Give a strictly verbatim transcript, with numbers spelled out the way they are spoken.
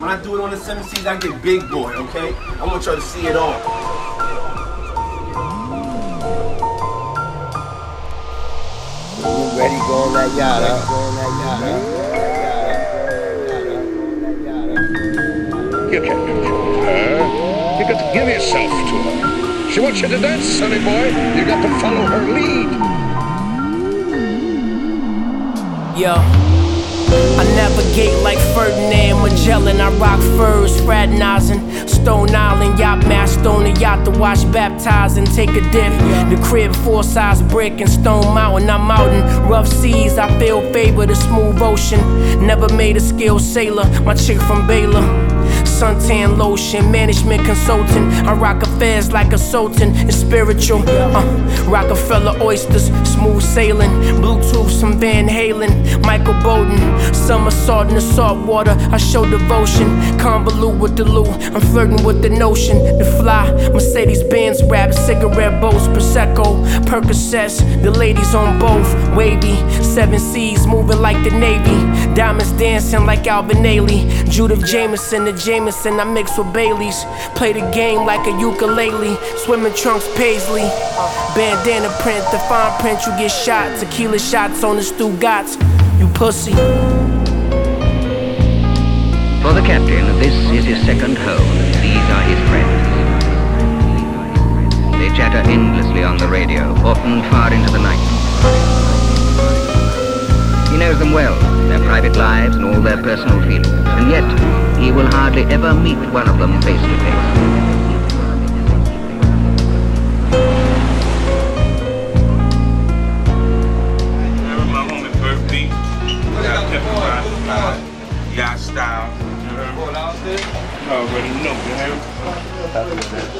When I do it on the seven C's, I get big boy, okay? I want y'all to see it all. You ready, go on that yacht, huh? Go on that yacht, You can't control her. You got to give yourself to her. She wants you to dance, sonny boy. You got to follow her lead. Yo, I navigate like Ferdinand Magellan. I rock furs, fraternizing. Stone Island, yacht master on the yacht to watch baptize and take a dip. The crib, four size brick and Stone Mountain. I'm out in rough seas. I feel favor the smooth ocean. Never made a skilled sailor. My chick from Baylor. Suntan lotion, management consultant. I rock affairs like a sultan. It's spiritual. Uh, Rockefeller oysters, smooth sailing. Bluetooth, some Van Halen. Michael Bolton, somersault in the salt water. I show devotion. Convolute with the loo. I'm flirting with the notion. The fly, Mercedes Benz rap, cigarette boats, Prosecco, Percocets. The ladies on both, wavy. Seven C's moving like the Navy. Diamonds dancing like Alvin Ailey. Judith Jameson, the Jameson I mix with Baileys. Play the game like a ukulele. Swimming trunks Paisley. Bandana print, the fine print, you get shot. Tequila shots on the Stugats. You pussy. For the captain, this is his second home. These are his friends. They chatter endlessly on the radio, often far into the night. He knows them well, their private lives and all their personal feelings, and yet he will hardly ever meet one of them face to face. Yacht style. You already know, you heard?